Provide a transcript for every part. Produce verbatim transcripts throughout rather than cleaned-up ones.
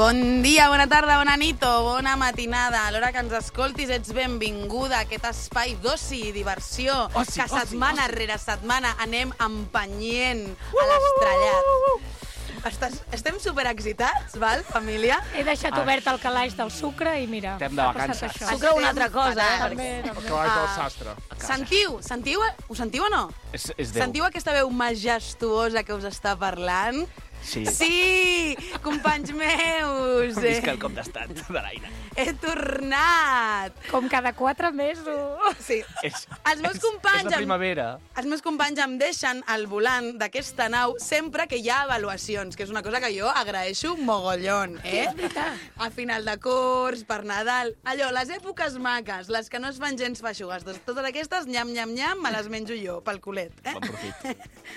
Bon dia, bona tarda, bona nit o bona matinada. A l'hora que ens escoltis ets benvinguda a aquest espai d'oci i diversió Oci, que setmana oci, rere setmana anem empenyent a l'estrellat. Estàs, estem superexcitats, val, família? He deixat Ah. obert el calaix del sucre i mira, Estem de ha passat vacances. això. Sucre una altra cosa, eh? També, Perquè... també. El calaix del Ah. sastre. Sentiu, sentiu, ho sentiu o no? És, és Déu. Sentiu aquesta veu majestuosa que us està parlant? Sí. Sí, companys meus! Visca el cop d'estat de l'Aina. He tornat! Com cada quatre mesos. Sí. És, Els meus és, companys... És la em- primavera. Els meus companys em deixen al volant d'aquesta nau sempre que hi ha avaluacions, que és una cosa que jo agraeixo mogollon, eh? És veritat. A final de curs, per Nadal... Allò, les èpoques maques, les que no es fan gens feixugues, doncs totes aquestes, nyam, nyam, nyam, me les menjo jo, pel culet, eh? Bon profit.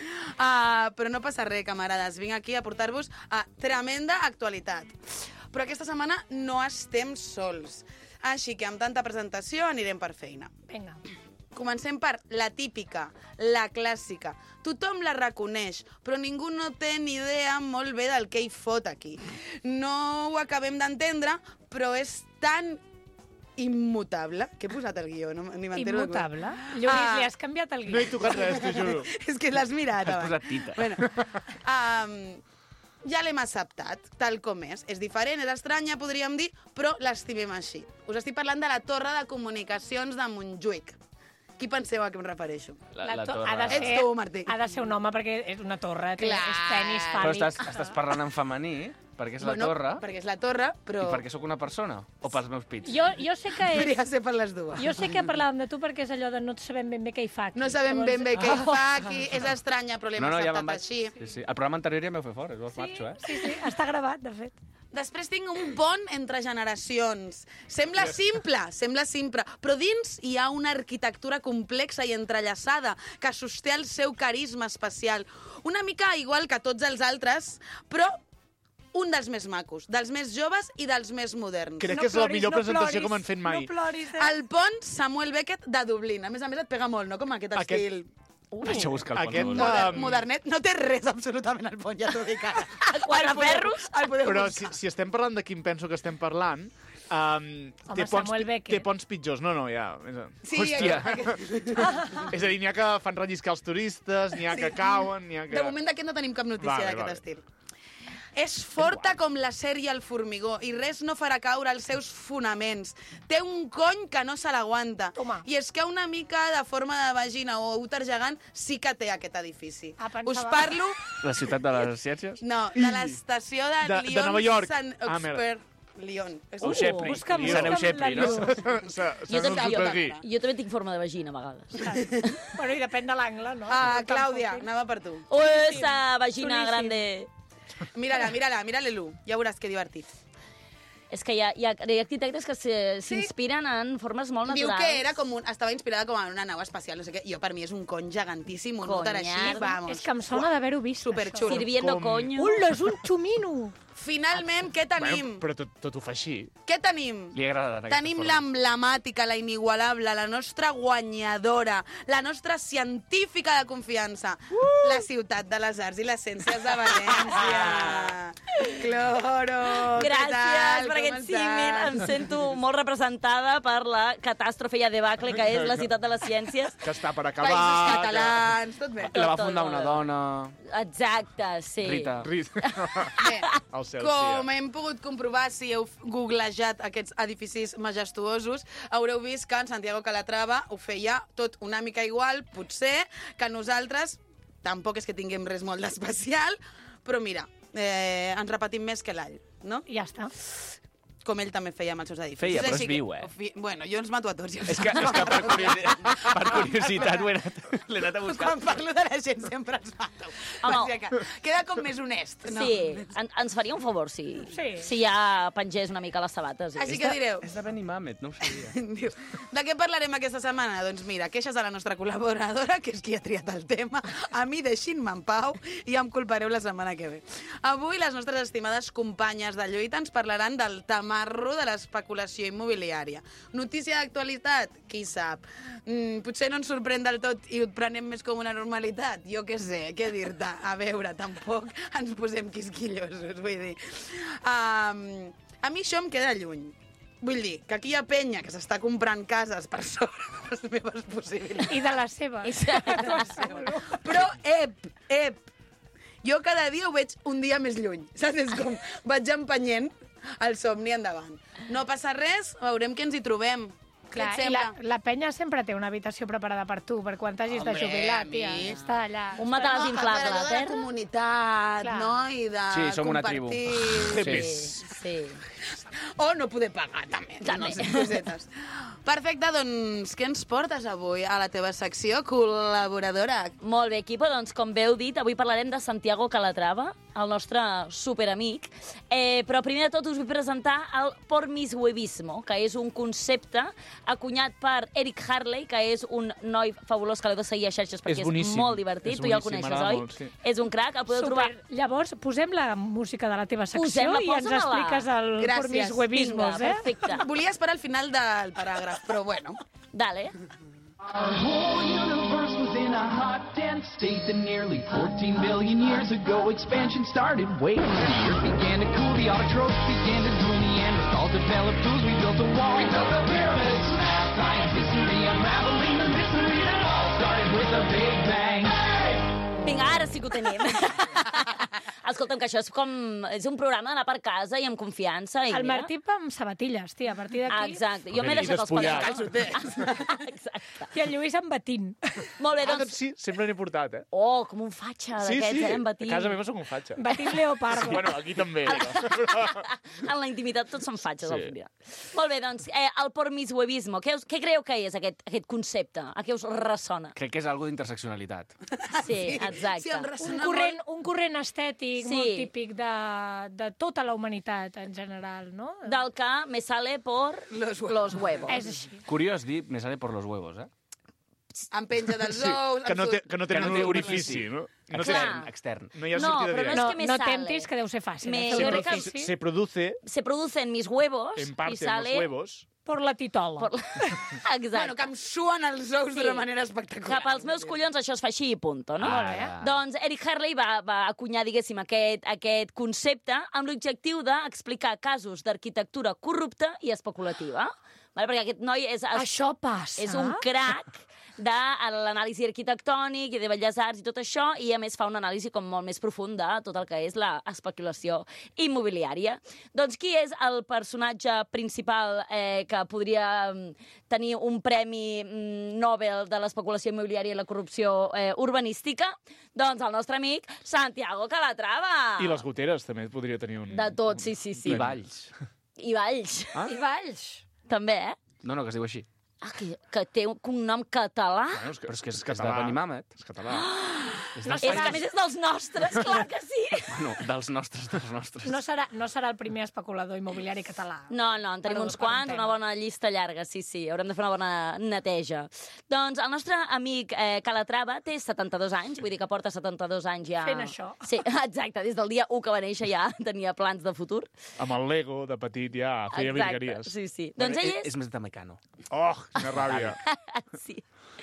Uh, però no passa res, camarades. Vinc aquí a portar-vos a tremenda actualitat. Però aquesta setmana no estem sols. Així que amb tanta presentació anirem per feina. Vinga. Comencem per la típica, la clàssica. Tothom la reconeix, però ningú no té ni idea molt bé del que hi fot aquí. No ho acabem d'entendre, però és tan immutable. Què he posat al guió? No, ni m'entero. de- Immutable. Lluís, Ah. li has canviat el No he guió. tocat res, t'ho juro. És que l'has mirat. Has abans. posat tita. Bueno, um, ja l'hem acceptat, tal com és. És diferent, és estranya, podríem dir, però l'estimem així. Us estic parlant de la Torre de Comunicacions de Montjuïc. Qui penseu a què em refereixo? La, La la to- torre. ha de ser- Ets tu, Martí. Ha de ser un home perquè és una torre, té, Clar. és tenis Però fàl·lic. estàs, estàs parlant en femení, perquè és la torre, Perquè és la torre, però... i perquè sóc una persona, o pels meus pits? Jo, jo sé que és... Podria ser per les dues. Jo sé que parlàvem de tu perquè és allò de no sabem ben bé què hi fa aquí. No sabem Llavors- ben bé què hi fa aquí. És estranya, però l'hem no, no, ja acceptat me'n vaig. així. Sí, sí. El programa anterior ja m'heu fet fora, us Sí, marxo, eh? sí, sí, està gravat, de fet. Després tinc un pont entre generacions. Sembla simple, sembla simple, però dins hi ha una arquitectura complexa i entrellaçada que sosté el seu carisma especial. Una mica igual que tots els altres, però un dels més macos, dels més joves i dels més moderns. Crec No que és la ploris, millor no presentació ploris, que m'han fet mai. No ploris, eh? El pont Samuel Beckett de Dublín. A més a més et pega molt, no? Com aquest, Aquest- estil... Uh, Deixa buscar el Aquest, pont. uh, Moder, Um, modernet. No té res absolutament al pont, ja t'ho dic ara. Quatre El podeu- ferros? El podeu Però buscar. si, si estem parlant de qui em penso que estem parlant, um, té, ponts, Samuel pi- Beckett. té ponts pitjors. No, no, ja. És a- Sí, Hòstia. aquest- És a dir, n'hi ha que fan relliscar els turistes, n'hi ha Sí. que cauen, n'hi ha que... De moment d'aquest no tenim cap notícia Vale, d'aquest vale. estil. És forta com l'acer i el formigó i res no farà caure els seus fonaments. Té un cony que no se l'aguanta. Toma. I és que una mica de forma de vagina o úter gegant sí que té aquest edifici. Ah, pensava- Us parlo, La ciutat de les ciències? no, de l'estació de, De- de Lyon Nova York. Sant Ah, merda. Expert. Lyon. És O Xepri. busca'm, I Sant busca'm Eusebri, la no? llum. Se- Jo se també, n'han jo, sortit. jo també tinc forma de vagina, a vegades. Bueno, i depèn de l'angle, no? Ah, Si tant Clàudia, fotin. anava per tu. O esa vagina Xuníssim. grande. Mira-la, mira-la, mira-la-lu. Ja veuràs que divertit. És que hi ha, hi ha, hi ha arquitectes que se- s'inspiren en formes molt Diu naturals. que era com un, estava inspirada com en una nau espacial, no sé què. Jo, per mi, és un cony gegantíssim, un úter així, Conyard. vamos. És que em sona d'haver-ho vist, Superxulo. això. Sirviendo Com- coño. Ula, és un xumino! Finalment, què tenim? Bueno, però tot, tot ho fa així. Què tenim? Li agrada aquesta Tenim forma. l'emblemàtica, la inigualable, la nostra guanyadora, la nostra científica de confiança, uh! la ciutat de les arts i les ciències de València. Cloro, què Gràcies tal? per Com aquest estàs? símil. Em sento molt representada per la catàstrofe i la debacle que és la ciutat de les ciències. Que està per Països acabar. catalans, tot bé. La va Tot, fundar tot, una tot. dona, Exacte, sí. Rita. Que... Rit. Bé, El cel, com tia. hem pogut comprovar, si heu googlejat aquests edificis majestuosos, haureu vist que en Santiago Calatrava ho feia tot una mica igual, potser, que nosaltres, tampoc és que tinguem res molt d'especial, però mira, eh, ens repetim més que l'all, no? Ja està. Com ell també feia amb els seus edificis. Feia, però Així és viu, eh? que- fi- Bueno, jo ens mato a tots. Ja ho És que, saps. és que per, curiositat, per curiositat ho he anat, l'he anat a buscar. Quan parlo de la gent sempre ens mato. Home. O sigui que queda com més honest, no? Sí, en, ens faria un favor si, Sí. si ja pengés una mica les sabates. Així És que de- direu... És de Benimàmet, no ho sabia. Diu, de què parlarem aquesta setmana? Doncs mira, queixes de la nostra col·laboradora, que és qui ha triat el tema. A mi deixin-me en pau i ja em culpareu la setmana que ve. Avui les nostres estimades companyes de lluita ens parlaran del temà marro de l'especulació immobiliària. Notícia d'actualitat? Qui sap? Mm, potser no ens sorprèn del tot i ho prenem més com una normalitat? Jo què sé, què dir-te? A veure, tampoc ens posem quisquillosos, vull dir. Um, a mi això em queda lluny. Vull dir, que aquí hi ha penya que s'està comprant cases per sobre de les meves possibilitats. I de les seves. Però, ep, ep, jo cada dia ho veig un dia més lluny. Saps? És com, vaig empenyent el somni endavant. No passa res, veurem què ens hi trobem. Clar, Què et i la, sembla? la penya sempre té una habitació preparada per tu, per quan t'hagis de Home, jubilar, a mi. tia. Està allà. Un matalàs No, inflable, però la de la Ter? comunitat, Clar. no? I de Sí, som una tribu. compartir. Sí, sí. O no poder pagar, també. També. No sé, cosetes. Perfecte, doncs, què ens portes avui a la teva secció col·laboradora? Molt bé, equipo, doncs com bé heu dit, avui parlarem de Santiago Calatrava, el nostre superamic. Eh, però primer de tot us vull presentar el pormishuevismo, que és un concepte acunyat per Eric Harley, que és un noi fabulós que l'heu de seguir a xarxes perquè és, boníssim. molt divertit. És Tu ja el boníssim, coneixes, m'agrada oi? molt, sí. És un crac, el podeu trobar... Super. Llavors, posem la música de la teva secció Posem-la, i ens posa-me-la. expliques el Gràcies. pormishuevismos, Vinga, eh? perfecte. Volia esperar al final del paràgraf, però bueno. Dale. Our whole universe was in a hot, dense state that nearly fourteen billion years ago expansion started. Wait, the earth began to cool, the autotrophs began to drool, Neanderthals developed tools, we built a wall. We built the pyramids, math, science, history, unraveling the mystery that all started with a big bang. Vinga, ara sí que ho tenim. Escolta'm, que això és com... És un programa d'anar per casa i amb confiança. I El mira. Martí va amb sabatilles, tia, a partir d'aquí. Exacte. Jo m'he I deixat els despullat. pantalons. Exacte. I el Lluís amb batint. Molt bé, Ah, doncs doncs... sí, sempre n'he portat, eh? Oh, com un fatxa Sí, d'aquests, sí, eh, en a Batí. casa meva soc un fatxa. Batint leopardo. Bueno, aquí també. Però... En la intimitat tots són fatxes, Sí. al final. Molt bé, doncs, eh, el pormishuevismo. Què, us, què creieu que és aquest, aquest concepte? A què us ressona? Crec que és algo d'interseccionalitat. Sí, exacte. Sí, em Un ressona corrent, molt. un corrent estètic Sí. molt típic de, de tota la humanitat en general, no? Del que me sale por Los huevos. los huevos. És així. Curiós dir, me sale por los huevos, eh? Em penja dels ous... que, em no surt- té, que no tenen Que no té un orifici, orifici. no? No, té, Extern, extern. no hi ha No, sortida però no directa. és No, que me no sale. temptis, que deu ser fàcil. Me- eh? jo Fer un crec que orifici. Se produce, Se producen mis huevos en parte, y en sale... los huevos. Per la titola. Por... Exacte. Bueno, que em suen els ous Sí. d'una manera espectacular. Cap als meus collons això es fa així i punto, no? Molt bé. Doncs Eric Harley va, va acunyar, diguéssim, aquest, aquest concepte amb l'objectiu d'explicar casos d'arquitectura corrupta i especulativa. Vale? Perquè aquest noi és... Això passa? És un crac de l'anàlisi arquitectònic i de belles arts i tot això, i a més fa una anàlisi com molt més profunda de tot el que és la especulació immobiliària. Doncs qui és el personatge principal eh, que podria mm, tenir un premi mm, Nobel de l'especulació immobiliària i la corrupció eh, urbanística? Doncs el nostre amic Santiago Calatrava. I les goteres també podria tenir un... De tot, sí, sí, sí. I Valls. I Valls. I Valls. També, eh? No, no, que es diu així. Ah, que, que té un cognom català. Bueno, és que, Però és que és, és que és de català. Benimàmet. És català. És No dels sé, És que a més és dels nostres, clar que sí. Bueno, dels nostres, dels nostres. No serà, no serà el primer especulador immobiliari català. No, no, en tenim Per- uns per un quants, tema. una bona llista llarga, sí, sí, haurem de fer una bona neteja. Doncs el nostre amic eh, Calatrava té setanta-dos anys, vull dir que porta setanta-dos anys ja... Fent això. Sí, exacte, des del dia u que va néixer ja tenia plans de futur. Amb el Lego de petit ja feia virgueries. sí, sí. Bueno, Doncs ell és, és... és més de Mecano. Oh, quina ràbia. Sí.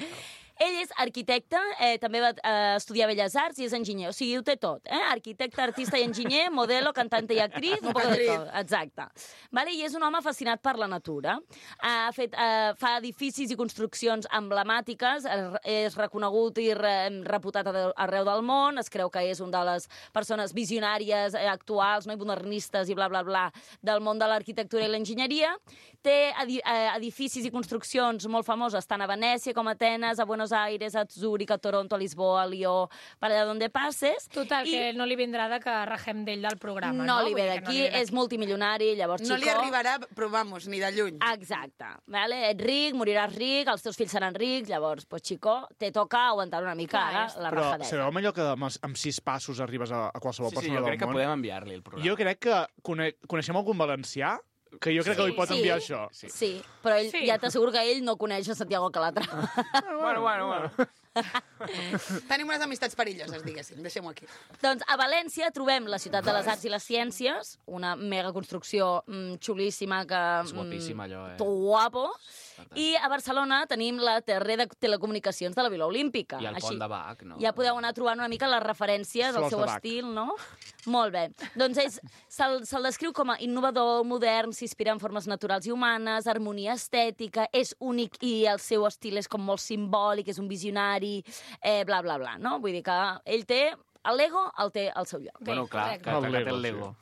Ell és arquitecte, eh, també va eh, estudiar Belles Arts i és enginyer. O sigui, ho té tot, eh? Arquitecte, artista i enginyer, modelo, cantante i actriz, un poc de tot. Exacte. Vale? I és un home fascinat per la natura. Ha fet, eh, fa edificis i construccions emblemàtiques, és reconegut i re, reputat arreu del món, es creu que és una de les persones visionàries eh, actuals, no? I modernistes i bla, bla, bla, del món de l'arquitectura i l'enginyeria. Té edi eh, edificis i construccions molt famoses, tant a Venècia com a Atenes, a Buenos Aires, a Zúrich, a Toronto, a Lisboa, a Lió, per allà on passes. Total, I que no li vindrà de que rajem d'ell del programa, no? no li Vull ve dir que d'aquí, no li ve és multimilionari, llavors No li Chico... arribarà, però vamos, ni de lluny. Exacte. Vale? Ets ric, moriràs ric, els teus fills seran rics, llavors, pues, Chico, te toca aguantar una mica Clar, ara és- la Però rajadeta. sabeu allò que amb, amb sis passos arribes a, a qualsevol Sí, sí, persona jo del crec que món? podem enviar-li el programa. Jo crec que cone coneixem algun valencià que jo crec que li pot Sí. enviar això. Sí, però ell, Sí. ja t'asseguro que ell no coneix a Santiago Calatrava. Bueno, bueno, bueno. Tenim unes amistats perilloses, diguéssim. Deixem-ho aquí. Doncs a València trobem la ciutat de les arts i les ciències, una megaconstrucció mm, xulíssima que... És guapíssima, allò, eh? Tot guapo. I a Barcelona tenim la Terre de Telecomunicacions de la Vila Olímpica. I el pont de Bach, no? Ja podeu anar trobant una mica les referències al Flors seu de Bach. estil, no? Molt bé. Doncs és, se'l se descriu com a innovador, modern, s'inspira en formes naturals i humanes, harmonia estètica, és únic i el seu estil és com molt simbòlic, és un visionari, eh, bla, bla, bla, no? Vull dir que ell té... El Lego el té al seu lloc. Bueno, clar, correcte. que, que, El que té el Lego,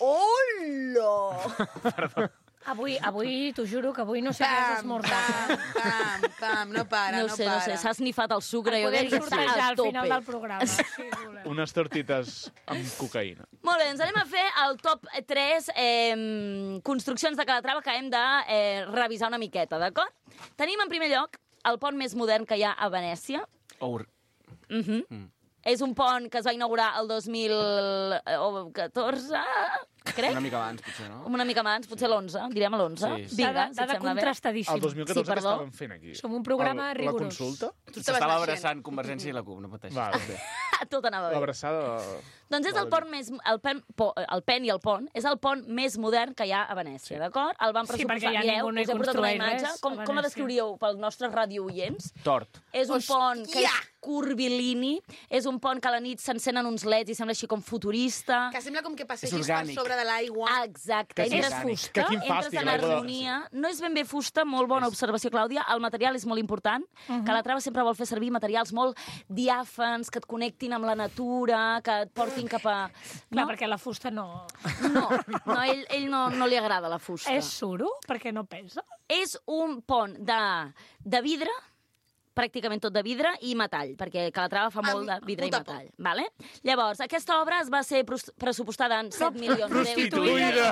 Lego. Hola! Avui, avui t'ho juro que avui no sé què has Pam, esmorzat. pam, pam, pam, no para, No no, sé, no para. sé, s'ha esnifat el sucre. Jo Podem crec que està sortejar a al tope. final del programa. Si voleu. Unes tortites amb cocaïna. Molt bé, doncs anem a fer el top tres eh, construccions de Calatrava que hem de eh, revisar una miqueta, d'acord? Tenim en primer lloc el pont més modern que hi ha a Venècia. Oh, Uh -huh. mm. És un pont que es va inaugurar el dos mil catorze, crec. una mica abans, potser, no? Una mica abans, potser l'onze, direm a l'onze. Sí, sí. Vinga, Dada, si et dada sembla bé. contrastadíssima. El dos mil catorze Sí, què perdó. estàvem fent aquí? Som un programa El- rigorós. La consulta? Tu estaves S'estava naixent. abraçant Convergència i la CUP, no pateixis. Va, bé. Tot anava bé. L'abraçada... Doncs és el pont més... El pen, po, el pen i el pont és el pont més modern que hi ha a Venècia, d'acord? El van Sí, pressuposar. perquè ja Mireu, ningú no hi us he portat una construeix imatge. res, Com, a com la Venècia. descriuríeu pels nostres radioients? Tort. És un pont que és Hòstia! curvilini, és un pont que a la nit s'encenen uns leds i sembla així com futurista. Que sembla com que És passegis per orgànic. sobre de l'aigua. Exacte. Que Entres, és fusta? Que quin entres fàstic, en l'aigua de- harmonia. No és ben bé fusta, molt bona observació, Clàudia. El material és molt important. Uh -huh. Calatrava sempre vol fer servir materials molt diàfans, que et connectin amb la natura, que et portin cap a... Clar, No? perquè la fusta no... No, no ell, ell no, no li agrada la fusta. És suro, perquè no pesa. És un pont de, de vidre, pràcticament tot de vidre i metall, perquè Calatrava fa molt de Amb vidre i puta metall. Vale? Llavors, aquesta obra es va ser pros- pressupostada en set milions d'euros. prostituïda.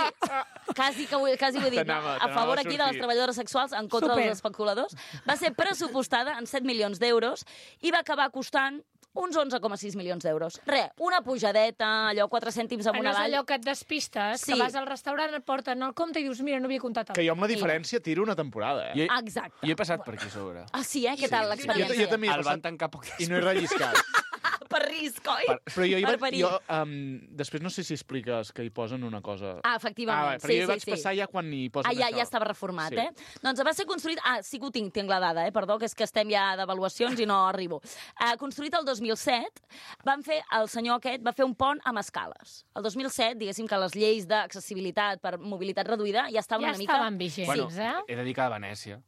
Ui, quasi que ho, he- quasi ho he dit. T'anava- A t'anava favor a aquí de sortir. les treballadores sexuals, en contra Super. dels especuladors. Va ser pressupostada en set milions d'euros i va acabar costant uns onze coma sis milions d'euros. Re, una pujadeta, allò, quatre cèntims amunt Allò és avall. allò que et despistes, Sí. que vas al restaurant, et porten el compte i dius, mira, no havia comptat el Que jo amb la diferència tiro una temporada, Jo, eh? he- Exacte. jo he passat per aquí a sobre. Ah, sí, eh? Què tal Jo, l'experiència? jo també he El van passat tancar poc i no he relliscat. Per risc, oi? Per, però jo, hi Per vaig, perill. jo um, després no sé si expliques que hi posen una cosa... Ah, efectivament. Ah, va, però sí, jo hi sí, vaig sí. passar ja quan hi posen Ah, ja, això. ja estava reformat, Sí. eh? Doncs va ser construït... Ah, sí que ho tinc, tinc la dada, eh? Perdó, que és que estem ja d'avaluacions i no arribo. Uh, construït el dos mil set, van fer, el senyor aquest va fer un pont amb escales. El dos mil set, diguéssim que les lleis d'accessibilitat per mobilitat reduïda ja estaven Ja una mica... estaven vigents, Bueno, eh? he de dir que a Venècia.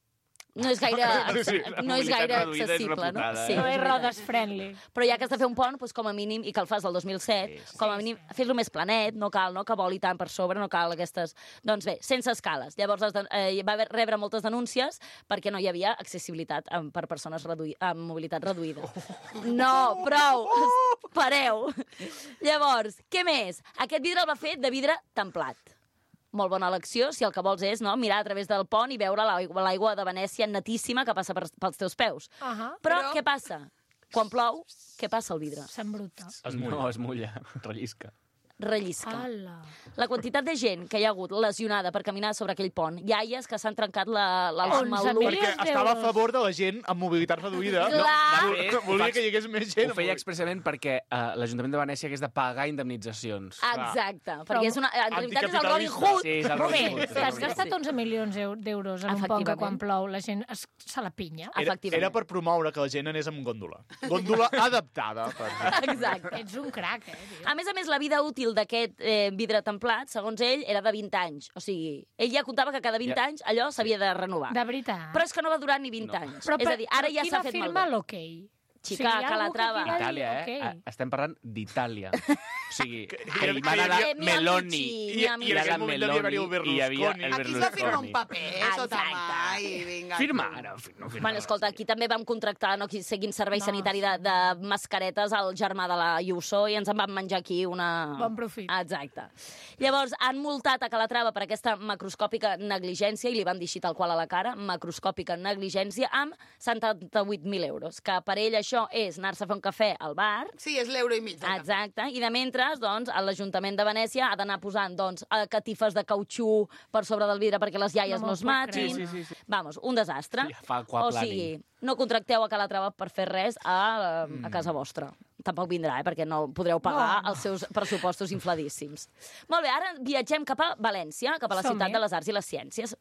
No és gaire, Sí, sí, la no és mobilitat gaire reduïda és accessible, no? reputada, Sí, eh? No és és veritat. rodes friendly. Però ja que has de fer un pont, doncs, com a mínim, i que el fas del dos mil set, Sí, sí. com a mínim, fes-lo més planet, no cal no, que voli tant per sobre, no cal aquestes... Doncs bé, sense escales. Llavors es de, eh, va haver, rebre moltes denúncies perquè no hi havia accessibilitat amb, per persones reduï, amb mobilitat reduïda. No, prou! Pareu! Llavors, què més? Aquest vidre el va fer de vidre templat. Molt bona elecció, si el que vols és no, mirar a través del pont i veure l'aigua l'aigua de Venècia netíssima que passa per, pels teus peus. Uh -huh. Però, Però- què passa? Quan plou, què passa al vidre? S'embruta. Es mulla. No, es mulla. Rellisca. Rellisca. Ala. La quantitat de gent que hi ha hagut lesionada per caminar sobre aquell pont, iaies que s'han trencat la, la, els onze malucs. mil Perquè estava a d'euros. favor de la gent amb mobilitat reduïda. Clar. Vol- De fet, Volia ho que hi hagués més gent. Ho feia expressament perquè uh, l'Ajuntament de Venècia hagués de pagar indemnitzacions. Exacte, Però- perquè és una, en realitat és el Robin Hood. Sí, és el Molt Robin bé, Hood. és el que has Robin Hood. gastat onze milions eu- d'euros en un pont que Efectivament. quan plou la gent es, se la pinya. Era, Efectivament. era per promoure que la gent anés amb gòndola. Gòndola adaptada. Per... Exacte. Ets un crac, eh, tio. A més a més, la vida útil d'aquest eh, vidre templat, segons ell, era de vint anys. O sigui, ell ja comptava que cada vint Ja. anys allò s'havia de renovar. De veritat. Però és que no va durar ni vint No. anys. Però és a dir, ara però ja qui s'ha va fet firmar malbé. l'hoquei? Xica, hi ha algú Calatrava. que aquí va dir, Itàlia, eh? ok. Ah, Estem parlant d'Itàlia. O sigui, Que- animada que- de Eh, mia Meloni. amici, I, mia I amici. en Hi ha aquest la moment devia haver-hi el Meloni i hi havia Berlusconi. el Aquí es va firmar un Berlusconi. paper, sota Exacte. mà, i vinga. Firma, no, fi- no firma. Bueno, escolta, aquí també vam contractar, no, aquí seguint servei No, sanitari de, de mascaretes al germà de la Ayuso i ens en vam menjar aquí una... Bon profit. Exacte. Llavors, han multat a Calatrava per aquesta macroscòpica negligència, i li van dir així tal qual a la cara, macroscòpica negligència, amb setanta-vuit mil euros, que per ell això això és anar-se a fer un cafè al bar. Sí, és l'euro i mig. Exacte, i de mentre, doncs, l'Ajuntament de Venècia ha d'anar posant, doncs, catifes de cautxú per sobre del vidre perquè les iaies no, no es matin. Sí, sí, sí. Vamos, un desastre. Ja fa aquaplaning. O sigui, no contracteu a Calatrava per fer res a, a casa vostra. Tampoc vindrà, eh, perquè no podreu pagar no. els seus pressupostos infladíssims. Molt bé, ara viatgem cap a València, cap a la Som-hi. ciutat de les arts i les ciències.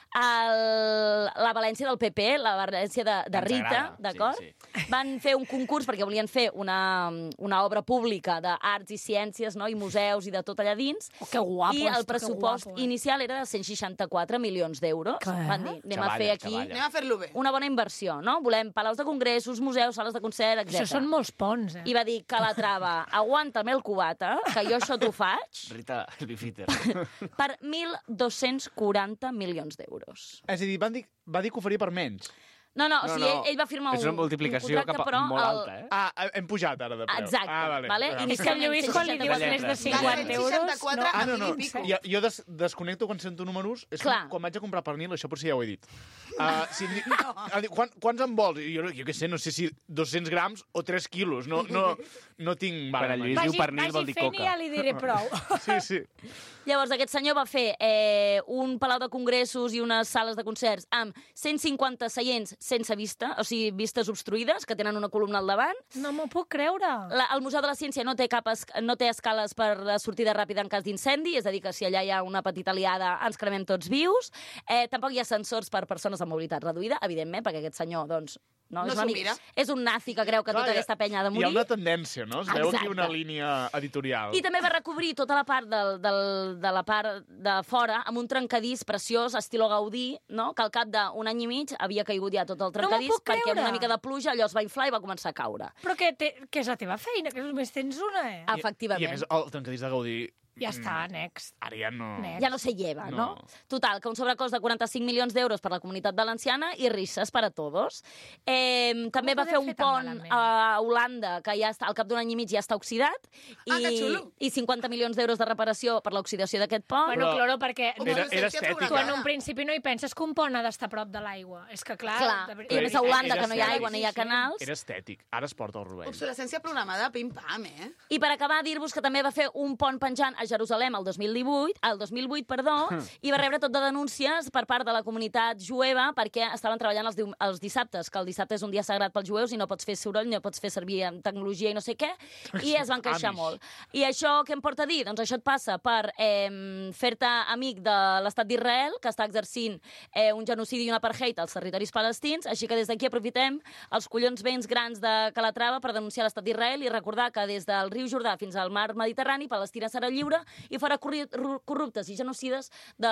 El, la València del P P, la València de, de Rita, d'acord? Sí, sí. Van fer un concurs perquè volien fer una, una obra pública d'arts i ciències, no? I museus i de tot allà dins. Oh, que guapo, I el esto, pressupost que guapo, eh? inicial era de cent seixanta-quatre milions d'euros. Van dir, anem Xavalla, a fer aquí xavalla. Anem a fer-lo bé. una bona inversió, no? Volem palaus de congressos, museus, sales de concert, etcètera. Això són molts ponts, eh? I va dir, Calatrava, aguanta'm el cubata, que jo això t'ho faig, Rita, el bifiter. per mil dos-cents quaranta milions d'euros. És a dir, van dir, va dir que ho faria per menys. No, no, o No, sigui, no. ell, ell va firmar És un, una multiplicació un contracte, cap a, però molt el- alta, eh? Ah, hem pujat ara de preu. Exacte, Ah, vale. vale? Ah. És que el Lluís, quan li dius De més de lletres. cinquanta euros... cent seixanta-quatre no. a Ah, no, mil no. i pico. Jo, jo des, desconnecto quan sento números. És Clar. com quan vaig a comprar pernil, això potser ja ho he dit. Uh, si em di... no. Quan, quants en vols? Jo, jo què sé, no sé si dos-cents grams o tres quilos. No, no, no tinc... Quan el Lluís Vagi, diu pernil vol vagi dir fent i coca. ja li diré prou. Sí, sí. Llavors, aquest senyor va fer eh, un palau de congressos i unes sales de concerts amb cent cinquanta seients sense vista, o sigui, vistes obstruïdes, que tenen una columna al davant. No m'ho puc creure. La, el Museu de la Ciència no té, cap es, no té escales per la sortida ràpida en cas d'incendi, és a dir, que si allà hi ha una petita liada ens cremem tots vius. Eh, tampoc hi ha sensors per persones amb mobilitat reduïda, evidentment, perquè aquest senyor, doncs, no, No és, s'ho una mica- mira. és un nazi que creu que Clar, tota hi ha- aquesta penya ha de Hi ha morir. una tendència, no? Es veu aquí Exacte. una línia editorial. I també va recobrir tota la part del, del, de la part de fora amb un trencadís preciós, estilo Gaudí, no? Que al cap d'un any i mig havia caigut ja tot el trencadís, puc perquè amb creure. una mica de pluja allò es va inflar i va començar a caure. Però que, te, que és la teva feina, que només tens una, eh? I, Efectivament. I a més, el trencadís de Gaudí... Ja està, next. Ara ja no... Next. Ja no se lleva, no? No. Total, que un sobrecost de quaranta-cinc milions d'euros per la comunitat valenciana i risses per a todos. Eh, també va podem fer un fer tan pont malament? a Holanda que ja està, al cap d'un any i mig ja està oxidat Ah, i, que xulo. i cinquanta milions d'euros de reparació per l'oxidació d'aquest pont. Bueno, Però- claro, perquè Home, Era- docència era per estètica. una tu en cara. un principi no hi penses que un pont ha d'estar a prop de l'aigua. És que, clar... Clar, de ver- i a més a Holanda, era que no hi ha estètic. aigua, no hi ha canals. Era estètic. Ara es porta al rovell. Obsolescència programada, pim-pam, eh? I per acabar, dir-vos que també va fer un pont penjant a Jerusalem el dos mil divuit, el dos mil vuit, perdó, i va rebre tot de denúncies per part de la comunitat jueva perquè estaven treballant els, diu- els dissabtes, que el dissabte és un dia sagrat pels jueus i no pots fer soroll, no pots fer servir en tecnologia i no sé què, i es van queixar Amish. molt. I això què em porta a dir? Doncs això et passa per eh, fer-te amic de l'estat d'Israel, que està exercint eh, un genocidi i un apartheid als territoris palestins, així que des d'aquí aprofitem els collons vents grans de Calatrava per denunciar l'estat d'Israel i recordar que des del riu Jordà fins al mar Mediterrani, Palestina serà lliure i farà corri- ru- corruptes i genocides de,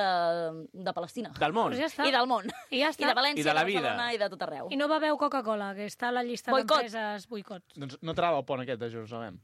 eh, de Palestina. Del món. Doncs ja està. I del món. I ja està. I de València, I de la de Barcelona vida. i de tot arreu. I no beveu Coca-Cola, que està a la llista Boicot. d'empreses boicots. Doncs no trava el pont aquest de Jerusalem.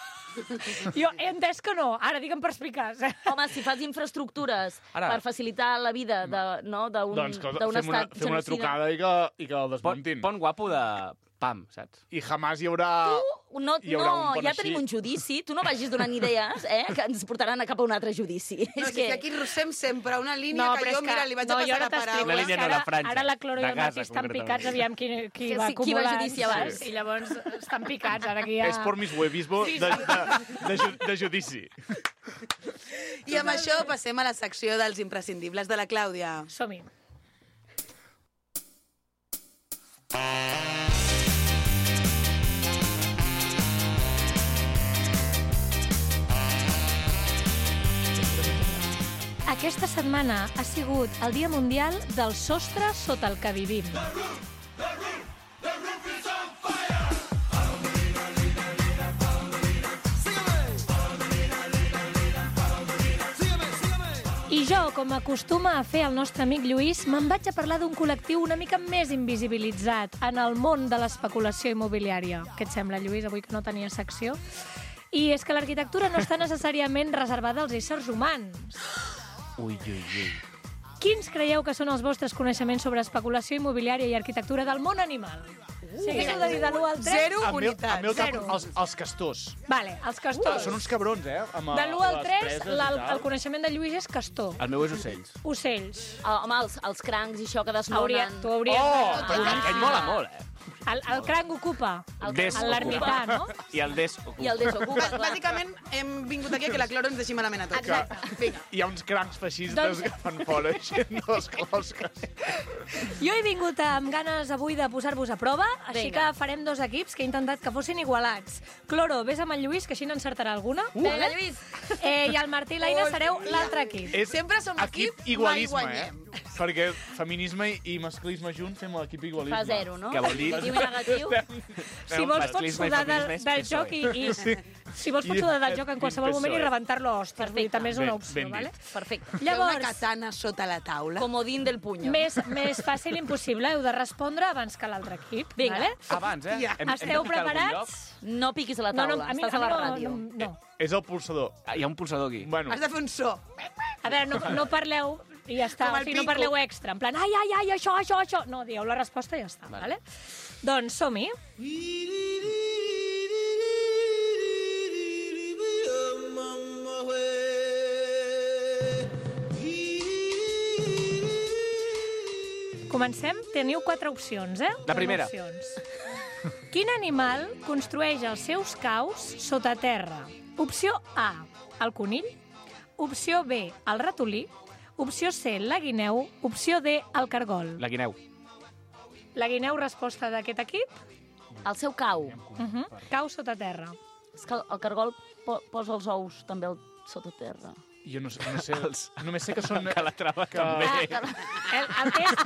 Jo he entès que no, ara digue'm perspicaç. Home, si fas infraestructures Ara. per facilitar la vida de, no, d'un doncs que d'un fem una, estat fem una genocida... trucada i que, i que el Pont, desmuntin. pont guapo de pam, saps? I jamàs hi haurà... No, Hi haurà un no pont ja així. tenim un judici. Tu no vagis donant idees, eh, que ens portaran a cap a un altre judici. No, és que aquí rossem sempre una línia No, que però jo, és que... mira, li vaig no, a jo passar ara la t'explico, paraula. La línia és no que de ara, França, ara la Cloro i de el Gaza, Mati estan concretament. picats, aviam qui, qui Que va sí, qui va a acumulant. judici abans. I llavors estan picats, ara aquí ja... És por mis huevismo Sí, sí. de, de, de, ju- de judici. I amb això passem a la secció dels imprescindibles de la Clàudia. Som-hi. Aquesta setmana ha sigut el Dia Mundial del Sostre sota el que vivim. I jo, com acostuma a fer el nostre amic Lluís, me'n vaig a parlar d'un col·lectiu una mica més invisibilitzat en el món de l'especulació immobiliària. Què et sembla, Lluís, avui que no tenia secció? I és que l'arquitectura no està necessàriament reservada als éssers humans. Ui, ui, ui. Quins creieu que són els vostres coneixements sobre especulació immobiliària i arquitectura del món animal? Uh, si haguéssiu de dir de l'u al tres... Zero Al meu, unitats. al meu cap, Zero. els, els castors. Vale, els castors. Són uns cabrons, eh? Amb, De l'u al les tres, preses i la, tal. el coneixement de Lluís és castor. El meu és ocells. Ocells. Ah, home, els, els crancs i això que Hauria, desnonen. tu hauries... Oh, de- Però aquest mola molt, eh? El, el cranc ocupa. El Des A l'ermità, no? I el des ocupa. I el desocupa, clar. Bàsicament, hem vingut aquí a que la Cloro ens deixi malament a tots. Exacte. Vinga. Hi ha uns crancs feixistes Doncs- que fan fora gent de les closques. Jo he vingut amb ganes avui de posar-vos a prova, així Vinga. que farem dos equips que he intentat que fossin igualats. Cloro, vés amb en Lluís, que així n'encertarà alguna. Uh. Vinga, Lluís. Eh, I el Martí i l'Aina sereu l'altre equip. És Sempre som equip, mai igualisme, eh? guanyem. Perquè feminisme i masclisme junts fem l'equip igualisme. Fa zero, no? Què vol dir? Positiu i negatiu. Si vols pots masclisme i sudar del, feminisme és del P S O E. joc i, i si vols pots I- sudar del joc en i qualsevol P S O E. moment i rebentar-lo a hòsties. Vull dir, també és una Ben- opció, ben dit. vale? Perfecte. Fer una Llavors, katana sota la taula. Comodín del puño. més, més fàcil impossible, heu de respondre abans que l'altre equip. Vinga. Vale? Abans, eh? Ja. Hem- hem de Esteu picar algun preparats? No piquis a la No, taula, no, a mi, estàs a a mi la no, ràdio. no, no. És el pulsador. lloc. Hi ha un pulsador aquí. Bueno, Has de fer un so. A veure, no, no parleu i ja està. Com O el sigui, no Pico. parleu extra. En plan, ai, ai, ai, això, això, això. No, dieu la resposta i ja està. Vale. Doncs som-hi. Comencem. Teniu quatre opcions, eh? La primera. Quatre opcions. Quin animal construeix els seus caus sota terra? Opció A, el conill. Opció B, el ratolí. Opció C, la guineu. Opció D, el cargol. La guineu. La guineu, resposta d'aquest equip. El seu cau. Uh -huh. Cau sota terra. És que el cargol po posa els ous també al sota terra. jo no sé, no sé només sé que són... Que la trava que- també. El, el test,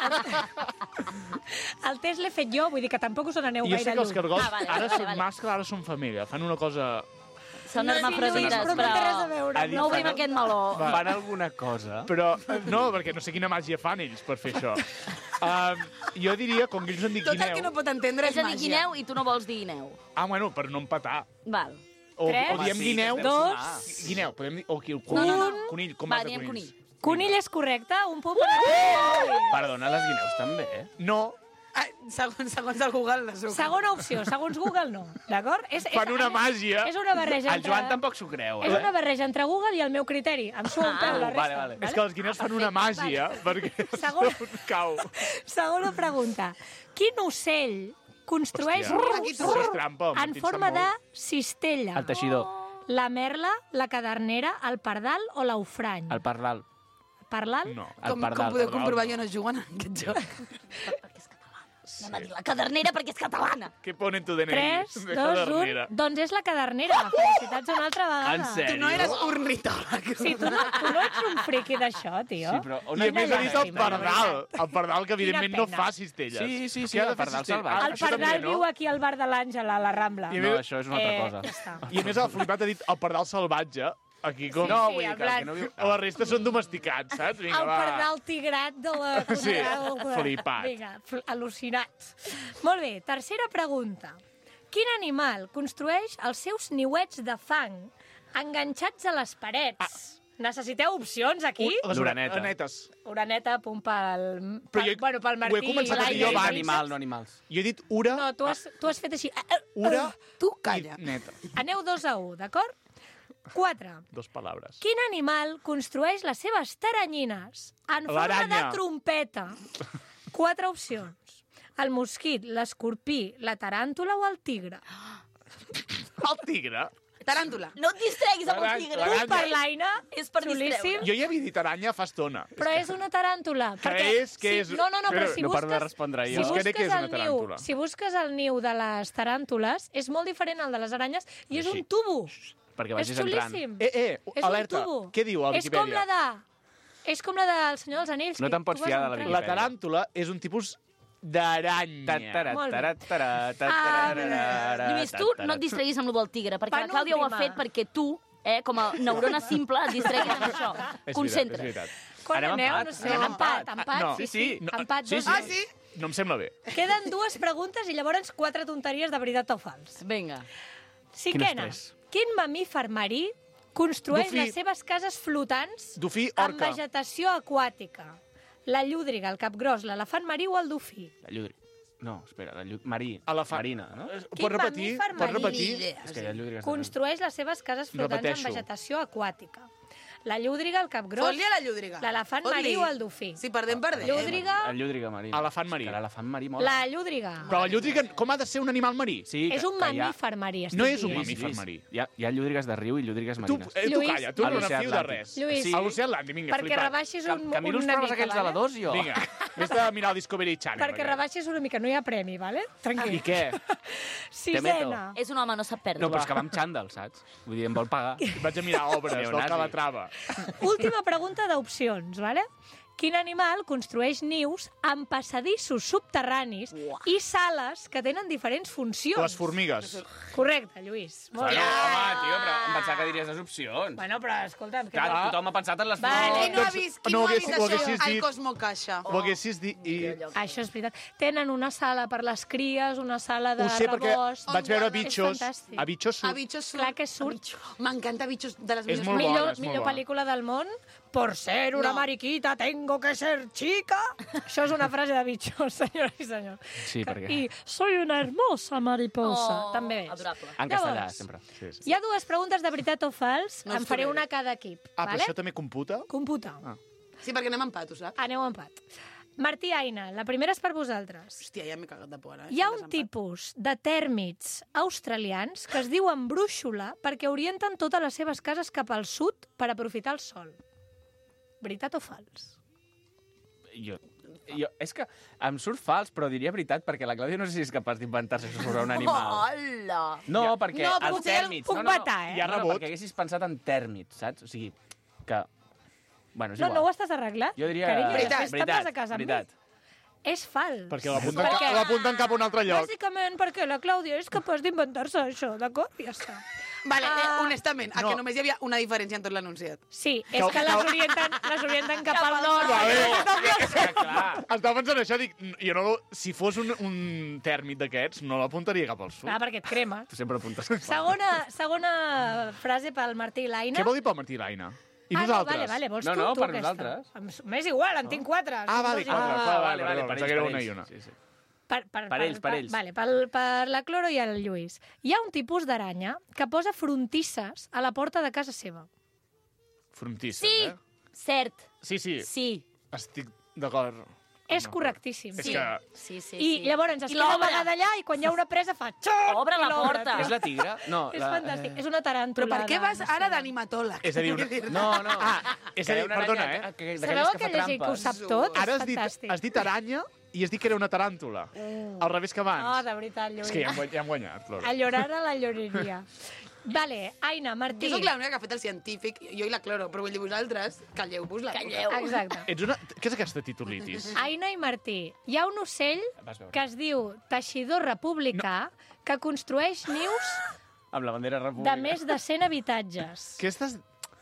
el, el test l'he fet jo, vull dir que tampoc us n'aneu Jo gaire sé que els lluny. cargols Ah, vale, ara vale, són vale. mascle, ara són femella. Fan una cosa... Són No, sí, hermafrodites, Lluís, però no té res a però... veure. Ha dit No obrim fan- aquest meló. Va. Fan alguna cosa? Però, no, perquè no sé quina màgia fan ells per fer això. Um, jo diria, com que ells han dit Tot el guineu... que no pot entendre És és a dir, màgia. guineu i tu no vols dir guineu. Ah, bueno, per no empatar. Val. O, Tres, o diem sí, guineu... que dos, sumar. Guineu, podem dir... O aquí, el No, no, conill. no. Conill, com Va, va de diem conills? conill. Conill és correcte, un punt per Perdona, les guineus també, eh? No, Ah, segons, segons el Google, la suc. Segona opció, segons Google no, d'acord? És, és, fan una màgia. És una barreja El Joan entre... tampoc s'ho creu, És eh? una barreja entre Google i el meu criteri. Em sou un peu la Ah, resta. vale, vale. És que els guineus fan una màgia, perquè Segon- són cau. Segona pregunta. Quin ocell construeix Hòstia, nius això és trampa, el en Martí forma sap de molt. cistella? El teixidor, La merla, la cadernera, el pardal o l'aufrany? el parlal, Pardal? No. el Com, com pardal. podeu comprovar, jo no jugo en aquest joc. Perquè és catalana. Anem a dir la cadernera perquè és catalana. Què ponen tu D N I? tres, De dos, un... cadernera. Doncs és la cadernera. Felicitats una altra vegada. En sèrio? Tu no eres ornitòleg. Sí, tu no, tu no ets un friqui d'això, tio. Sí, però on I a Quina més ha dit el llàstima, pardal. El pardal, que evidentment no pena. fa cistelles. Sí, sí, sí, Què ha de el fer pardal cistelles? salvatge. Ah, El això també, pardal no? viu aquí al bar de l'Àngela, a la Rambla. I a No, més- això és una altra Eh, cosa. ja està. I a més el flipat ha dit el pardal salvatge. Aquí com... No, Sí, vull dir en que el plan- que no viu... La resta són domesticats, saps? Vinga, El va. pardal tigrat de la... Sí, de- flipat. Vinga, fl- al·lucinat. Molt bé, tercera pregunta. Quin animal construeix els seus niuets de fang enganxats a les parets? Necessiteu opcions aquí? Les L'oreneta. orenetes. Oreneta, punt pel... Però pel jo- bueno, pel ho he Martí començat a i dir l'Aina. jo Jo abans. animal, no animals. Jo he dit ura, No, tu has, tu has fet així. Eh, eh, ura Tu calla. i neta. Aneu dos a un, d'acord? Quatre. Dos paraules. Quin animal construeix les seves taranyines en forma de L'aranya. trompeta? Quatre opcions. El mosquit, l'escorpí, la taràntula o el tigre? El tigre. Taràntula. No et distreguis amb el L'aranya, tigre. l'aranya. Un per l'Aina, És per xulíssim, distreure. Jo ja havia dit aranya fa estona. però és una taràntula. Que perquè és, que si, és- No, no, no, però però si no paro de busques... respondre Si jo. Buscaré busques, què és una el niu, taràntula. si busques el niu de les taràntules, és molt diferent al de les aranyes i és Així. un tubo. Perquè És vagis entrant. xulíssim. Eh, eh, És alerta. un tubo. Què diu a És com la Wikipedia? de... És com la del Senyor dels Anells. No que te'n pots tu vas fiar de la entrant. La taràntula és un tipus d'aranya. Ta-tara, Molt bé. tara, tara, Ah, ta-tara, Lluís, tu no et distreguis amb el del tigre, perquè la Clàudia ho ha Penúltima. fet perquè tu, eh, com a neurona simple, et distreguis amb això. És veritat, és Concentra't. veritat. Quan Anem aneu? empat. No sé, Anem empat, empat. empat, No. sí, Sí, sí. sí. No, Empat, sí, dos, sí. Ah, sí? No em sembla bé. Queden dues preguntes i llavors quatre tonteries de veritat o fals. Vinga. Cinquena. estrès. Quin mamífer marí construeix Dofí. les seves cases flotants Dofí, amb orca. vegetació aquàtica? La llúdriga, el capgròs, l'elefant marí o el dofí? La llúdriga. No, espera, la llúdriga... Marí. Elefant. Marina, no? Eh, Quin Pots repetir? mamífer Pots marí? repetir? Ni idea. És que hi ha llúdrigues... Construeix les seves cases flotants Repeteixo. amb vegetació aquàtica. La llúdriga, el capgròs, Fot-li a la llúdriga. l'elefant Fot-li. marí o el dofí. Si perdem, perdem. Llúdriga, El llúdriga marí. Elefant marí. És que L'elefant marí mola. la llúdriga. Però la llúdriga, com ha de ser un animal marí? Sí, És que- un que hi ha- mamífer marí, estic No és un dient. Lluís, mamífer Lluís, marí. Hi ha, hi ha llúdrigues de riu i llúdrigues Tu, marines. eh, tu Lluís. calla, tu A no l'oceà fiu de Atlàntic. res. Lluís. Sí. A l'oceà Atlàntic, vinga, Perquè flipat. rebaixis Que, un, que miro els una programes mica, aquells de la vale? dos, jo. Vinga, vés de mirar el Discovery Channel. Perquè rebaixis una mica, no hi ha premi, vale? Tranquil. I què? Sisena. És un home, no sap perdre. No, però és que va amb xandall, saps? Vull dir, em vol pagar. Vaig a mirar obres del Neonazi. Calatrava. Última pregunta d'opcions, vale? Quin animal construeix nius amb passadissos subterranis i sales que tenen diferents funcions? Les formigues. Correcte, Lluís. Molt Bueno, bé. home, tio, però em pensava que diries les opcions. Bueno, però escolta'm... Que... Clar, tothom ha pensat en les Vale. Qui flors. no ha Doncs, vist, qui no no, ho ha haguessis- vist ho això? haguessis El dit. Cosmo Caixa. Ho haguessis dit i... Això és veritat. Tenen una sala per les cries, una sala de Ho sé perquè rebost. vaig veure És Bitxos. fantàstic. A Bitxos A surt. Bitxos surt. Clar que surt. M'encanta Bitxos, de les És millors molt pel·lícules. bona, Millor, és molt millor bona. pel·lícula del món. Por ser una No. mariquita tengo que ser chica. Això és una frase de Bitxos, senyora i senyor. Sí, perquè... I soy una hermosa mariposa. Oh, També és. adorable. En castellà, Llavors, sempre. Sí, sí. Hi ha dues preguntes de veritat o fals. No en us faré tornaré. una a cada equip. Ah, però vale? això també computa? Computa. Ah. Sí, perquè anem a empat, ho saps? Aneu a empat. Martí Aina, la primera és per vosaltres. Hòstia, ja m'he cagat de por, eh? Hi ha Si un desempat. tipus de tèrmits australians que es diuen brúixola perquè orienten totes les seves cases cap al sud per aprofitar el sol. Veritat o fals? Jo, jo, és que em surt fals, però diria veritat, perquè la Clàudia no sé si és capaç d'inventar-se això sobre un animal. Hola! No, perquè No, però els potser tèrmits... puc no, no, matar, eh? Hi ha No, no, rebot. perquè Perquè haguessis pensat en tèrmits, saps? O sigui, que... Bueno, és No, igual. no ho estàs arreglat? Jo diria... Carinyo, Veritat, després te'n vas a casa amb veritat. mi. És fals. Perquè l'apunten Perquè- ca l'apunten cap a un altre lloc. Bàsicament perquè la Clàudia és capaç d'inventar-se això, d'acord? I ja està. Vale, eh, Ah. honestament, a No. que només hi havia una diferència en tot l'enunciat. Sí, és que les orienten, les orienten cap al nord. Vale. És que, clar, Estava pensant això, dic, jo no, si fos un, un tèrmit d'aquests, no l'apuntaria cap al sud. Clar, perquè et cremes. tu sempre apuntes... Segona, segona frase pel Martí i l'Aina. Què vol dir pel Martí Laina? I ah, nosaltres? No, vale, vale, vols No, tu, no, tu per aquesta? nosaltres. Em- M'és igual, en tinc quatre. Ah, Són vale, dos i quatre. dos. clar, vale, vale, pensava que era una i una. Sí, sí. Per, per, Per ells, per ells. Vale, per, per la Cloro i el Lluís. Hi ha un tipus d'aranya que posa frontisses a la porta de casa seva. Frontisses, Sí, eh? cert. Sí, sí, Sí. estic d'acord. És No, correctíssim. És Sí. que... Sí, sí, I sí. llavors es I queda l'obre. amagada allà i quan hi ha una presa fa xoc! Obre i la l'obre, porta. tio. És la tigre? No, És la, fantàstic. És una taràntula. Però per què de- vas no ara sé. d'animatòleg? És a dir, una... No, no. Ah, és a Que hi dir, ha una perdona, aranya eh? que- Sabeu d'aquelles que fa llegir que ho trampes. sap tot? Ara És has dit, fantàstic. has dit aranya i has dit que era una taràntula. Al revés que abans. Oh, de veritat, Lluís. És que ja hem, guany- ja hem guanyat, Flora. A llorar a la lloreria. Vale, Aina, Martí. Jo sóc l'única que ha fet el científic, jo i la Cloro, però vull dir vosaltres, calleu-vos la Calleu. Exacte. Ets una... Què és aquesta titulitis? Aina i Martí, hi ha un ocell Vas veure. que es diu teixidor republicà que construeix nius Amb la bandera república. de més de cent habitatges. Què estàs...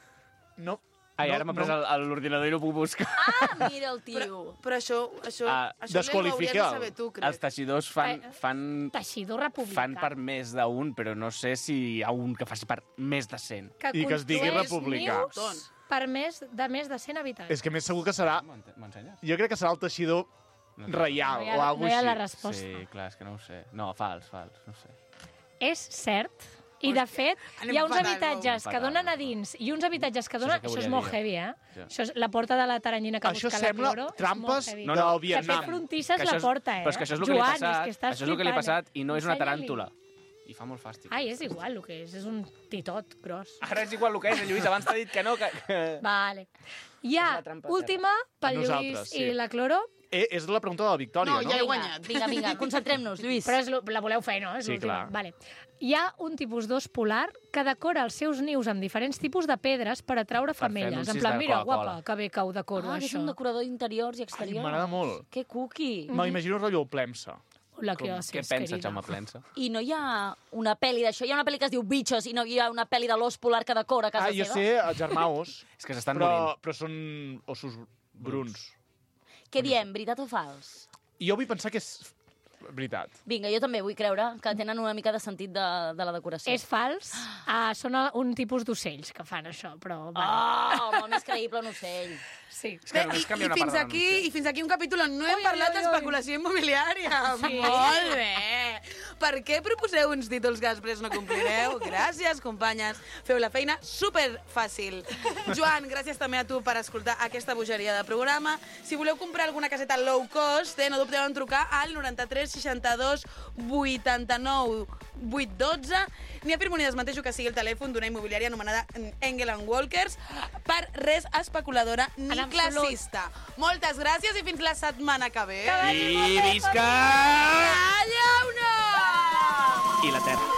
No... Ai, no, ara m'ha pres no. el- el- l'ordinador i no puc buscar. Ah, mira el tio. Però, però això, això, Ah, això l'hauries de desqualifica. saber tu, crec. Els teixidors fan, Eh, fan, Teixidor republicà. fan per més d'un, però no sé si hi ha un que faci per més de cent. que I que es digui construeix republicà. nius per més de més de cent habitatges. És que més segur que serà... M'ho ente- m'ho ensenyes? Jo crec que serà el teixidor reial No hi ha- o alguna no hi ha la així. resposta. Sí, clar, és que no ho sé. No, fals, fals, no sé. És cert. I, de fet, anem hi ha uns fatal, habitatges no? que donen a dins i uns habitatges que Això és donen... el que Això és volia molt dir. heavy, eh? Ja. Això és la porta de la taranyina que Això busca sembla la Cloro. trampes és molt heavy. No, no, del Que Vietnam. fer frontisses Que la això és- porta, eh? Però és que això és el que li ha Joan, passat. és que estàs Això és el que li ha flipant, passat i no és una Ensenya-li. taràntula. I fa molt fàstic. Ai, és igual el que és. És un titot gros. Ara és igual el que és, Lluís. Abans t'ha dit que no, que... que... Vale. Hi És ha una trampa, última pel Nosaltres, Lluís sí. i la Cloro, Eh, és la pregunta de la Victòria, No, no? ja he Vinga, guanyat. vinga, vinga, concentrem-nos, Lluís. però és, lo- la voleu fer, no? És Sí, l'última. clar. Vale. Hi ha un tipus d'os polar que decora els seus nius amb diferents tipus de pedres per atraure fer femelles. anuncis En plan, de mira, Coca-Cola. guapa, que bé que ho decoro, Ah, que és això. un decorador d'interiors i exteriors. m'agrada molt. Que cuqui. M'imagino el rotllo Plemsa. La Com, que què pensa, Jaume Plensa? I no hi ha una pel·li d'això? Hi ha una pel·li que es diu Bitxos i no hi ha una pel·li de l'os polar que decora a casa Ah, jo seva? sé, el germà os, És que s'estan però, morint. però són ossos bruns. Què diem, veritat o fals? Jo vull pensar que és veritat. Vinga, jo també vull creure que tenen una mica de sentit de, de la decoració. És fals. Ah, són un tipus d'ocells que fan això, però... Vale. Oh, molt més creïble un ocell. Sí. És que Bé, només i, canvia i, una fins part de aquí, l'anunci. I fins aquí un capítol on no hem Ui, parlat ui, ui. d'especulació immobiliària. Sí. Molt bé. per què proposeu uns títols que després no complireu? Gràcies, companyes. Feu la feina superfàcil. Joan, gràcies també a tu per escoltar aquesta bogeria de programa. Si voleu comprar alguna caseta low cost, eh, no dubteu en trucar al noranta-tres seixanta-dos vuitanta-nou vuit dotze. N'hi afirmo ni desmenteixo que sigui el telèfon d'una immobiliària anomenada Engel and Walkers, per res especuladora ni En absolut. classista. Moltes gràcies i fins la setmana que ve. I visca! Allà-una! I la terra.